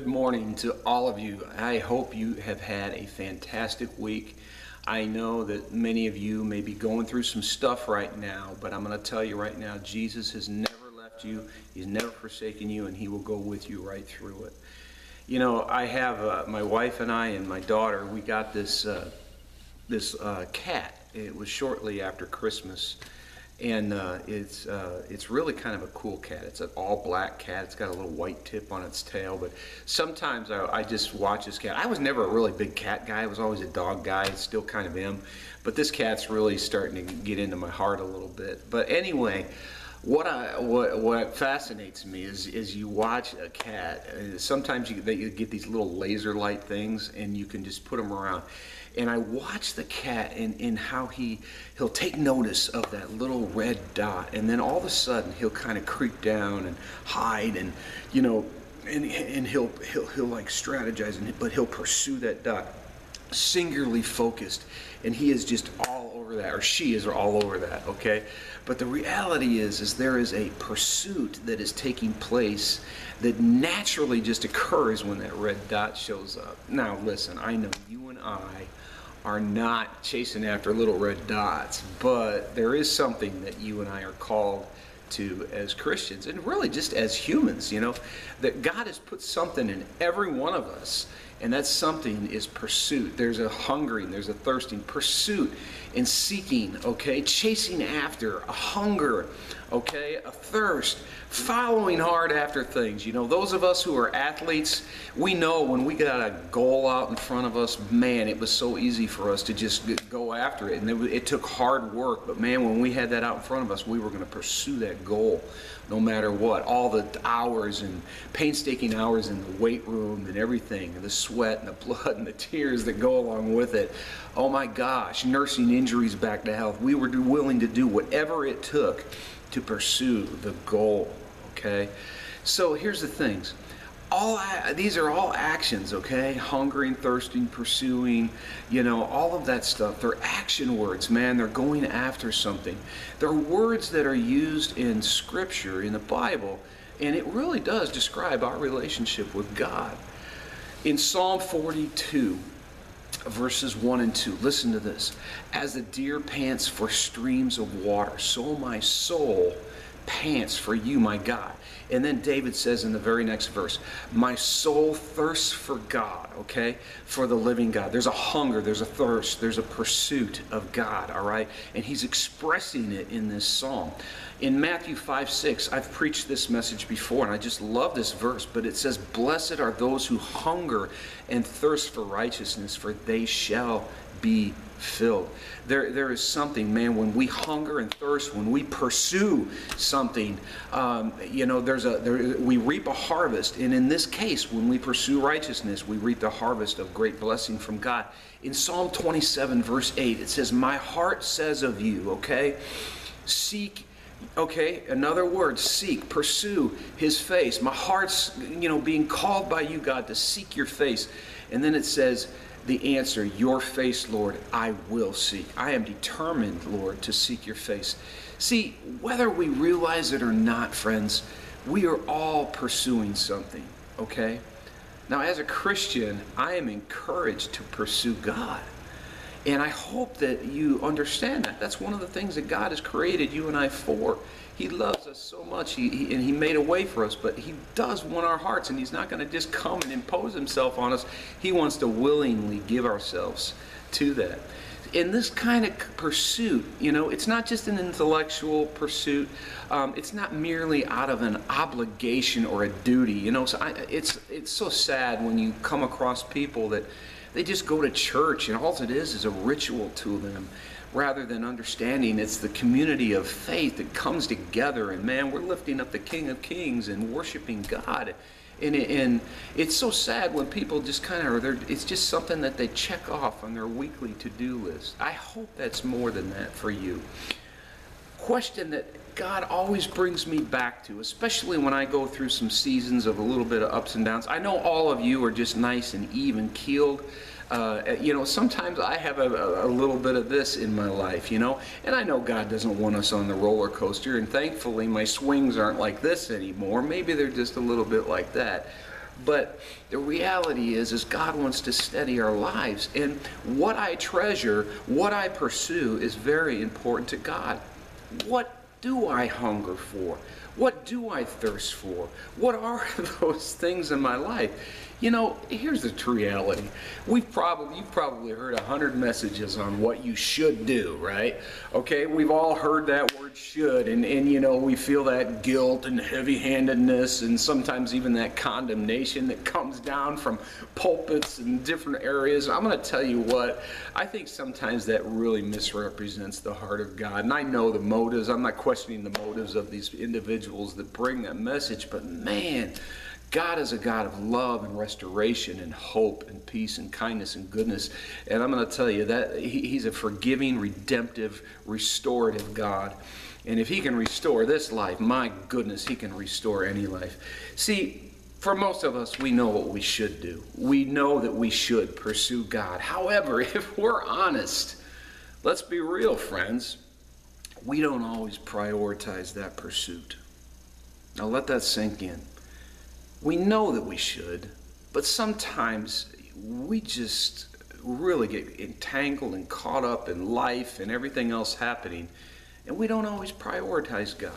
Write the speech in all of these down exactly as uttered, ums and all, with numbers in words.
morning to all of you. I hope you have had a fantastic week. I know that many of you may be going through some stuff right now, but I'm going to tell you right now, Jesus has never left you. He's never forsaken you, and he will go with you right through it. You know, I have uh, my wife and I and my daughter, we got this, uh, this uh, cat. It was shortly after Christmas. And uh, it's uh, it's really kind of a cool cat. It's an all-black cat. It's got a little white tip on its tail. But sometimes I, I just watch this cat. I was never a really big cat guy. I was always a dog guy. I still kind of am. But this cat's really starting to get into my heart a little bit. But anyway, what I what what fascinates me is is you watch a cat. Sometimes you, you get these little laser light things, and you can just put them around. And I watch the cat and, and how he, he'll take notice of that little red dot, and then all of a sudden he'll kind of creep down and hide, and you know, and and he'll he'll he'll like strategize, and but he'll pursue that dot, singularly focused, and he is just all over that, or she is all over that, okay? But the reality is, is there is a pursuit that is taking place that naturally just occurs when that red dot shows up. Now listen, I know you and I are not chasing after little red dots, but there is something that you and I are called to as Christians, and really just as humans, you know, that God has put something in every one of us, and that something is pursuit. There's a hungering, there's a thirsting, pursuit and seeking, okay, chasing after, a hunger, okay, a thirst, following hard after things. You know, those of us who are athletes, we know when we got a goal out in front of us, man, it was so easy for us to just go after it, and it, it took hard work, but man, when we had that out in front of us, we were going to pursue that goal no matter what. All the hours and painstaking hours in the weight room and everything, and the sweat and the blood and the tears that go along with it. Oh my gosh, nursing injuries back to health. We were willing to do whatever it took to pursue the goal, okay? So here's the things. All these are all actions, okay? Hungering, thirsting, pursuing, you know, all of that stuff. They're action words, man. They're going after something. They're words that are used in Scripture, in the Bible, and it really does describe our relationship with God. In Psalm forty-two, verses one and two, listen to this. As the deer pants for streams of water, so my soul pants for you, my God. And then David says in the very next verse, my soul thirsts for God, okay, for the living God. There's a hunger, there's a thirst, there's a pursuit of God, all right? And he's expressing it in this psalm. In Matthew five six, I've preached this message before, and I just love this verse, but it says, blessed are those who hunger and thirst for righteousness, for they shall be filled. There, there is something, man, when we hunger and thirst, when we pursue something, um, you know, there's a, there, we reap a harvest. And in this case, when we pursue righteousness, we reap the harvest of great blessing from God. In Psalm twenty-seven, verse eight, it says, my heart says of you, okay, seek, okay, another word, seek, pursue his face. My heart's, you know, being called by you, God, to seek your face. And then it says, the answer, your face, Lord, I will seek. I am determined, Lord, to seek your face. See, whether we realize it or not, friends, we are all pursuing something, okay? Now, as a Christian, I am encouraged to pursue God. And I hope that you understand that. That's one of the things that God has created you and I for. He loves us so much, he, he, and he made a way for us, but he does want our hearts, and he's not going to just come and impose himself on us. He wants to willingly give ourselves to that. In this kind of pursuit, you know, it's not just an intellectual pursuit. Um, it's not merely out of an obligation or a duty. You know, so I, it's it's so sad when you come across people that they just go to church, and all it is is a ritual to them, rather than understanding it's the community of faith that comes together, and man, we're lifting up the King of Kings and worshiping God. And, and it's so sad when people just kind of, it's just something that they check off on their weekly to-do list. I hope that's more than that for you. Question that God always brings me back to, especially when I go through some seasons of a little bit of ups and downs. I know all of you are just nice and even keeled. Uh, you know, sometimes I have a, a little bit of this in my life, you know, and I know God doesn't want us on the roller coaster, and thankfully my swings aren't like this anymore. Maybe they're just a little bit like that. But the reality is, is God wants to steady our lives. And what I treasure, what I pursue is very important to God. What do I hunger for? What do I thirst for? What are those things in my life? You know, here's the true reality. We've probably, you've probably heard a hundred messages on what you should do, right? Okay, we've all heard that word should, and, and you know, we feel that guilt and heavy-handedness and sometimes even that condemnation that comes down from pulpits and different areas. I'm going to tell you what, I think sometimes that really misrepresents the heart of God. And I know the motives, I'm not questioning the motives of these individuals that bring that message, but man, God is a God of love and restoration and hope and peace and kindness and goodness. And I'm going to tell you that he, he's a forgiving, redemptive, restorative God. And if he can restore this life, my goodness, he can restore any life. See, for most of us, we know what we should do. We know that we should pursue God. However, if we're honest, let's be real, friends, we don't always prioritize that pursuit. Now let that sink in. We know that we should, but sometimes we just really get entangled and caught up in life and everything else happening, and we don't always prioritize God.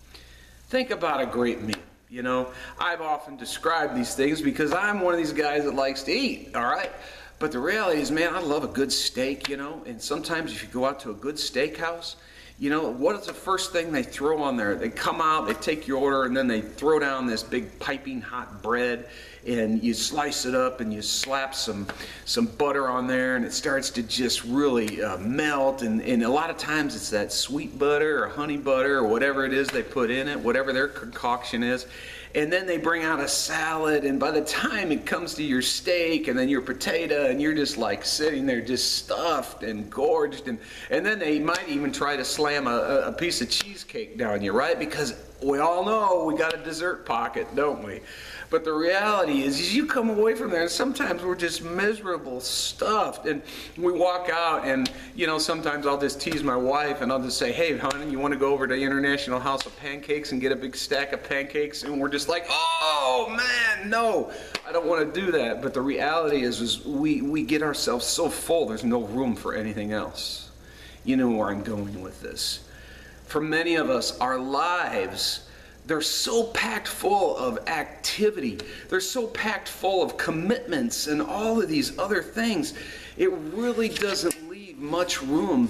Think about a great meal. You know, I've often described these things because I'm one of these guys that likes to eat, all right? But the reality is, man, I love a good steak, you know, and sometimes if you go out to a good steakhouse, you know, what is the first thing they throw on there? They come out, they take your order, and then they throw down this big piping hot bread, and you slice it up, and you slap some some butter on there, and it starts to just really uh, melt. And, and a lot of times it's that sweet butter or honey butter or whatever it is they put in it, whatever their concoction is. And then they bring out a salad, and by the time it comes to your steak and then your potato, and you're just like sitting there just stuffed and gorged, and, and then they might even try to slam a, a piece of cheesecake down you, right? Because we all know we got a dessert pocket, don't we? But the reality is, is you come away from there, and sometimes we're just miserable, stuffed, and we walk out, and, you know, sometimes I'll just tease my wife, and I'll just say, hey, honey, you want to go over to International House of Pancakes and get a big stack of pancakes? And we're just like, oh, man, no, I don't want to do that. But the reality is, is we, we get ourselves so full, there's no room for anything else. You know where I'm going with this. For many of us, our lives, they're so packed full of activity. They're so packed full of commitments and all of these other things. It really doesn't leave much room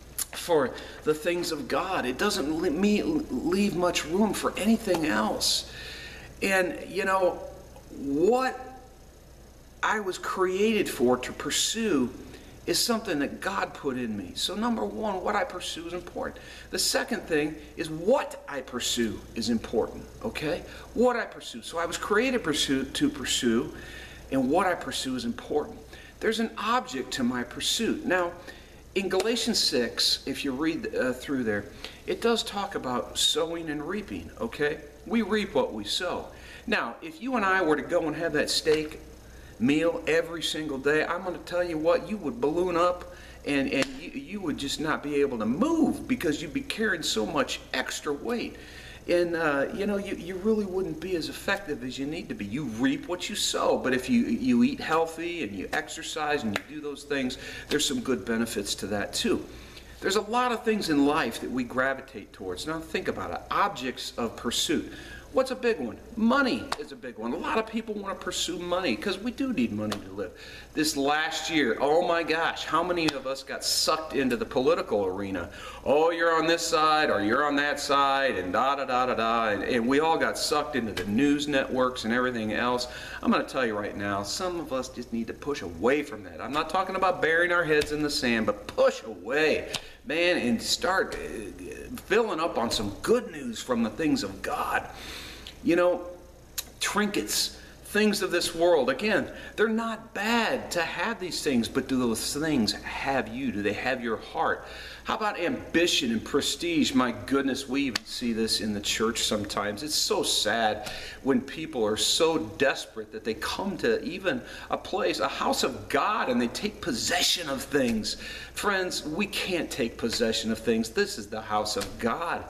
for the things of God. It doesn't leave much room for anything else. And, you know, what I was created for to pursue is something that God put in me. So number one, what I pursue is important. The second thing is what I pursue is important, okay? What I pursue. So I was created pursue, to pursue, and what I pursue is important. There's an object to my pursuit. Now, in Galatians six, if you read uh, through there, it does talk about sowing and reaping, okay? We reap what we sow. Now, if you and I were to go and have that steak meal every single day, I'm going to tell you what, you would balloon up, and, and you, you would just not be able to move because you'd be carrying so much extra weight. And, uh, you know, you, you really wouldn't be as effective as you need to be. You reap what you sow, but if you, you eat healthy and you exercise and you do those things, there's some good benefits to that too. There's a lot of things in life that we gravitate towards. Now think about it, objects of pursuit. What's a big one? Money is a big one. A lot of people want to pursue money because we do need money to live. This last year, oh my gosh, how many of us got sucked into the political arena? Oh, you're on this side or you're on that side and da da da da da. And, and we all got sucked into the news networks and everything else. I'm going to tell you right now, some of us just need to push away from that. I'm not talking about burying our heads in the sand, but push away, man, and start filling up on some good news from the things of God. You know, trinkets, things of this world, again, they're not bad to have these things, but do those things have you? Do they have your heart? How about ambition and prestige? My goodness, we even see this in the church sometimes. It's so sad when people are so desperate that they come to even a place, a house of God, and they take possession of things. Friends, we can't take possession of things. This is the house of God.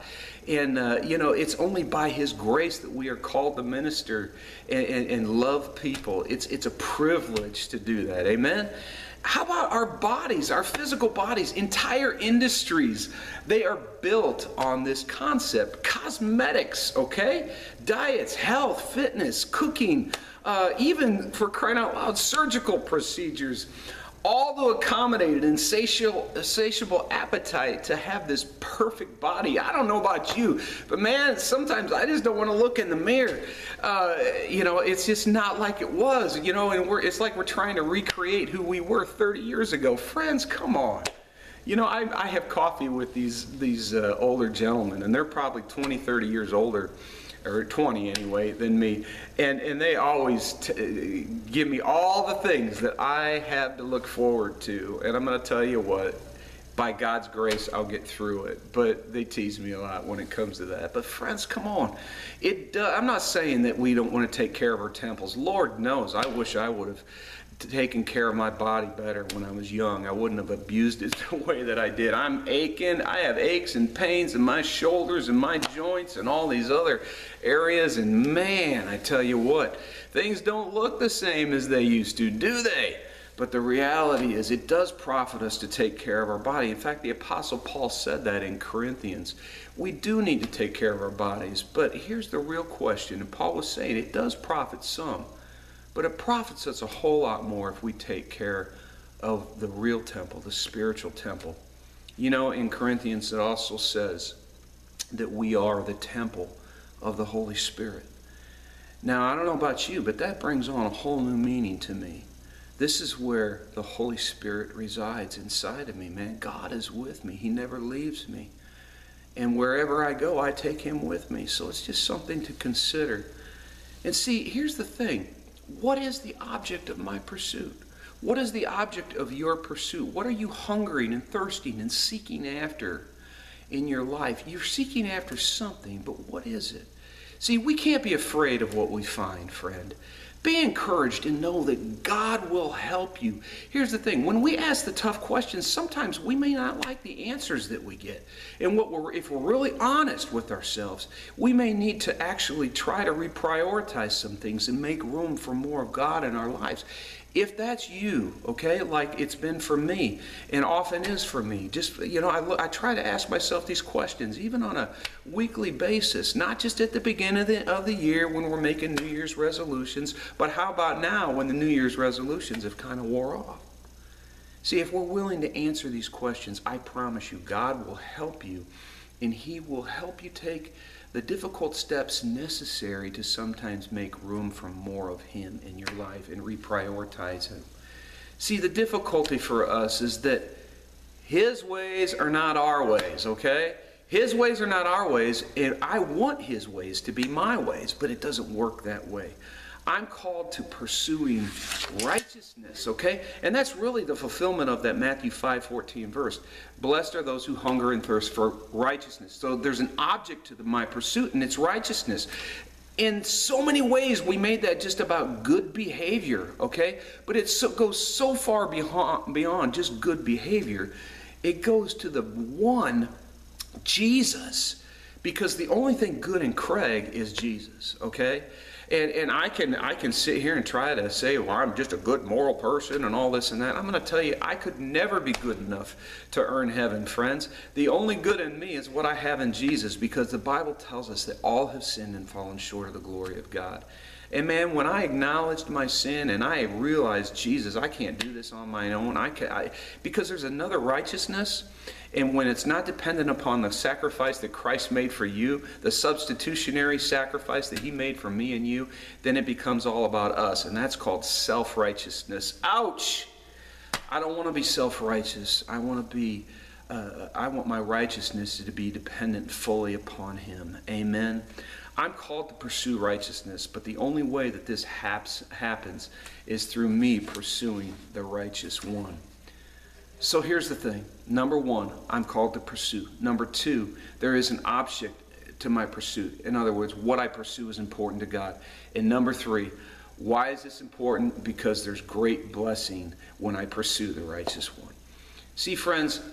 And, uh, you know, it's only by His grace that we are called to minister and, and, and love people. It's, it's a privilege to do that. Amen? How about our bodies, our physical bodies, entire industries? They are built on this concept. Cosmetics, okay? Diets, health, fitness, cooking, uh, even for crying out loud, surgical procedures, all to accommodate an insatiable, insatiable appetite to have this perfect body. I don't know about you, but man, sometimes I just don't want to look in the mirror. Uh, you know, it's just not like it was, you know, and we're, it's like we're trying to recreate who we were thirty years ago. Friends, come on. You know, I, I have coffee with these, these uh, older gentlemen, and they're probably twenty, thirty years older, or twenty anyway, than me. And, and they always t give me all the things that I have to look forward to. And I'm going to tell you what, by God's grace, I'll get through it. But they tease me a lot when it comes to that. But friends, come on. It, uh, I'm not saying that we don't want to take care of our temples. Lord knows, I wish I would have taken care of my body better when I was young. I wouldn't have abused it the way that I did. I'm aching. I have aches and pains in my shoulders and my joints and all these other areas. And man, I tell you what, things don't look the same as they used to, do they? But the reality is it does profit us to take care of our body. In fact, the Apostle Paul said that in Corinthians. We do need to take care of our bodies. But here's the real question. And Paul was saying it does profit some. But it profits us a whole lot more if we take care of the real temple, the spiritual temple. You know, in Corinthians it also says that we are the temple of the Holy Spirit. Now, I don't know about you, but that brings on a whole new meaning to me. This is where the Holy Spirit resides inside of me, man. God is with me. He never leaves me. And wherever I go, I take Him with me. So it's just something to consider. And see, here's the thing. What is the object of my pursuit? What is the object of your pursuit? What are you hungering and thirsting and seeking after in your life? You're seeking after something, but what is it? See, we can't be afraid of what we find, friend. Be encouraged and know that God will help you. Here's the thing. When we ask the tough questions, sometimes we may not like the answers that we get. And what we're, if we're really honest with ourselves, we may need to actually try to reprioritize some things and make room for more of God in our lives. If that's you, okay, like it's been for me and often is for me, just, you know, I, look, I try to ask myself these questions even on a weekly basis, not just at the beginning of the, of the year when we're making New Year's resolutions, but how about now when the New Year's resolutions have kind of wore off? See, if we're willing to answer these questions, I promise you, God will help you, and He will help you take the difficult steps necessary to sometimes make room for more of Him in your life and reprioritize Him. See, the difficulty for us is that His ways are not our ways, okay? His ways are not our ways, and I want His ways to be my ways, but it doesn't work that way. I'm called to pursuing righteousness, okay? And that's really the fulfillment of that Matthew five fourteen verse. Blessed are those who hunger and thirst for righteousness. So there's an object to the, my pursuit, and it's righteousness. In so many ways, we made that just about good behavior, okay? But it so, goes so far beyond, beyond just good behavior. It goes to the one, Jesus. Because the only thing good in Craig is Jesus, okay? And, and I can I can sit here and try to say, well, I'm just a good moral person and all this and that. I'm going to tell you, I could never be good enough to earn heaven, friends. The only good in me is what I have in Jesus, because the Bible tells us that all have sinned and fallen short of the glory of God. And man, when I acknowledged my sin and I realized, Jesus, I can't do this on my own, I can, I, because there's another righteousness. And when it's not dependent upon the sacrifice that Christ made for you, the substitutionary sacrifice that He made for me and you, then it becomes all about us. And that's called self-righteousness. Ouch! I don't want to be self-righteous. I want to be, uh, I want my righteousness to be dependent fully upon Him. Amen. I'm called to pursue righteousness, but the only way that this haps, happens is through me pursuing the righteous one. So here's the thing. Number one, I'm called to pursue. Number two, there is an object to my pursuit. In other words, what I pursue is important to God. And number three, why is this important? Because there's great blessing when I pursue the righteous one. See, friends,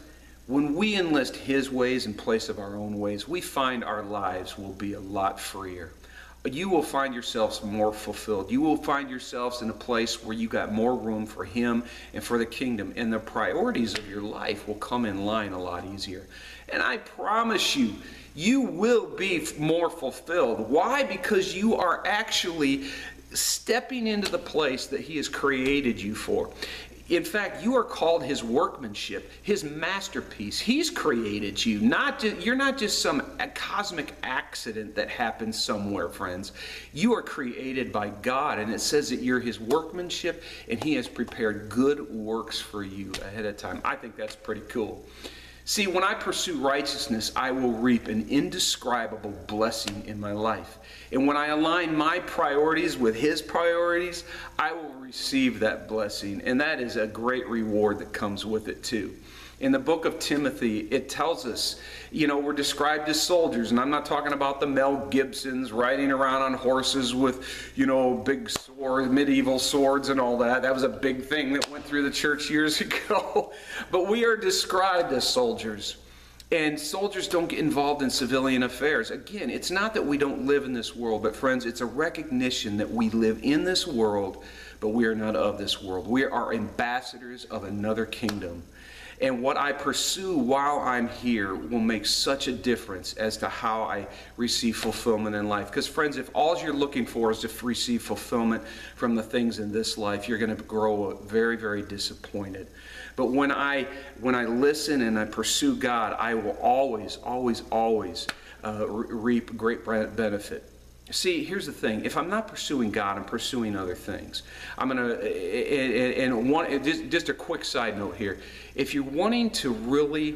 When we enlist his ways in place of our own ways, we find our lives will be a lot freer. You will find yourselves more fulfilled. You will find yourselves in a place where you got more room for him and for the kingdom, and the priorities of your life will come in line a lot easier. And I promise you, you will be more fulfilled. Why? Because you are actually stepping into the place that he has created you for. In fact, you are called his workmanship, his masterpiece. He's created you. Not just, you're not just some cosmic accident that happens somewhere, friends. You are created by God, and it says that you're his workmanship, and he has prepared good works for you ahead of time. I think that's pretty cool. See, when I pursue righteousness, I will reap an indescribable blessing in my life. And when I align my priorities with his priorities, I will receive that blessing. And that is a great reward that comes with it too. In the book of Timothy, it tells us, you know, we're described as soldiers. And I'm not talking about the Mel Gibsons riding around on horses with, you know, big swords, medieval swords and all that. That was a big thing that went through the church years ago. But we are described as soldiers. And soldiers don't get involved in civilian affairs. Again, it's not that we don't live in this world, but friends, it's a recognition that we live in this world, but we are not of this world. We are ambassadors of another kingdom. And what I pursue while I'm here will make such a difference as to how I receive fulfillment in life. Because friends, if all you're looking for is to receive fulfillment from the things in this life, you're going to grow very, very disappointed. But when I when I listen and I pursue God, I will always, always, always uh, reap great benefit. See, here's the thing. If I'm not pursuing God, I'm pursuing other things. I'm going to, and, and one, just, just a quick side note here. If you're wanting to really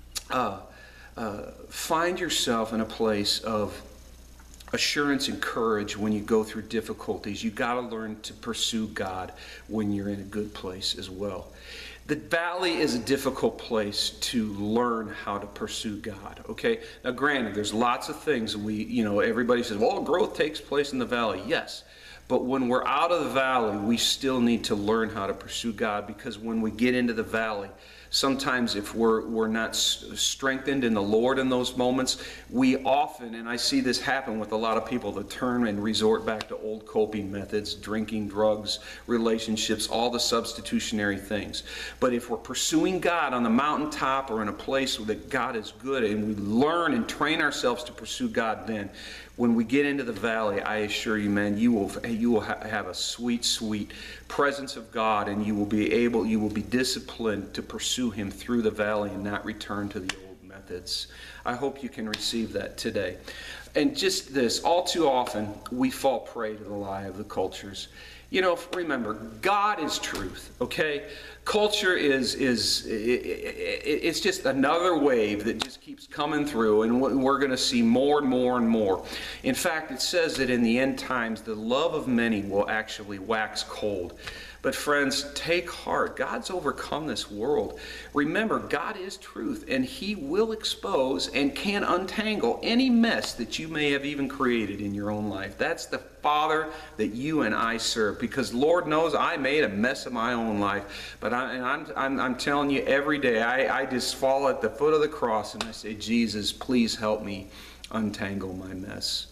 uh, uh, find yourself in a place of assurance and courage when you go through difficulties, you got to learn to pursue God when you're in a good place as well. The valley is a difficult place to learn how to pursue God, okay? Now, granted, there's lots of things we, you know, everybody says, well, growth takes place in the valley. Yes, but when we're out of the valley, we still need to learn how to pursue God, because when we get into the valley, sometimes if we're, we're not strengthened in the Lord in those moments, we often, and I see this happen with a lot of people that turn and resort back to old coping methods, drinking, drugs, relationships, all the substitutionary things. But if we're pursuing God on the mountaintop or in a place that God is good, and we learn and train ourselves to pursue God, then when we get into the valley, I assure you, man, you will you will ha have a sweet, sweet presence of God, and you will be able, you will be disciplined to pursue him through the valley and not return to the old methods. I hope you can receive that today. And just this, all too often, we fall prey to the lie of the cultures. You know, remember, God is truth, okay? Culture is, is it, it, it's just another wave that just keeps coming through, and we're going to see more and more and more. In fact, it says that in the end times, the love of many will actually wax cold. But friends, take heart. God's overcome this world. Remember, God is truth, and he will expose and can untangle any mess that you may have even created in your own life. That's the Father that you and I serve, because Lord knows I made a mess of my own life. But I, and I'm, I'm, I'm telling you, every day I, I just fall at the foot of the cross and I say, Jesus, please help me untangle my mess.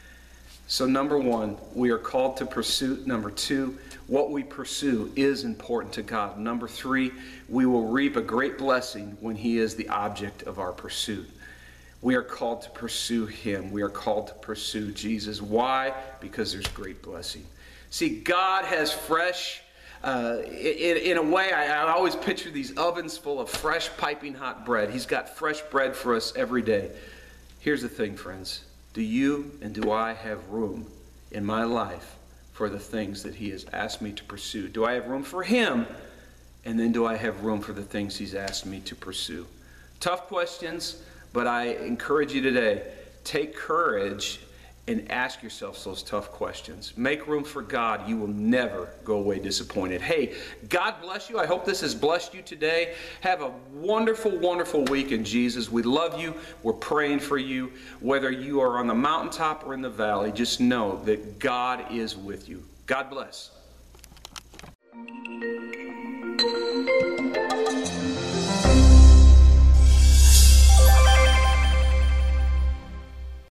So number one, we are called to pursue. Number two, what we pursue is important to God. Number three, we will reap a great blessing when he is the object of our pursuit. We are called to pursue him. We are called to pursue Jesus. Why? Because there's great blessing. See, God has fresh, uh, in, in a way, I, I always picture these ovens full of fresh, piping hot bread. He's got fresh bread for us every day. Here's the thing, friends. Do you and do I have room in my life for the things that he has asked me to pursue? Do I have room for him? And then do I have room for the things he's asked me to pursue? Tough questions, but I encourage you today, take courage and ask yourself those tough questions. Make room for God. You will never go away disappointed. Hey, God bless you. I hope this has blessed you today. Have a wonderful, wonderful week in Jesus. We love you. We're praying for you. Whether you are on the mountaintop or in the valley, just know that God is with you. God bless.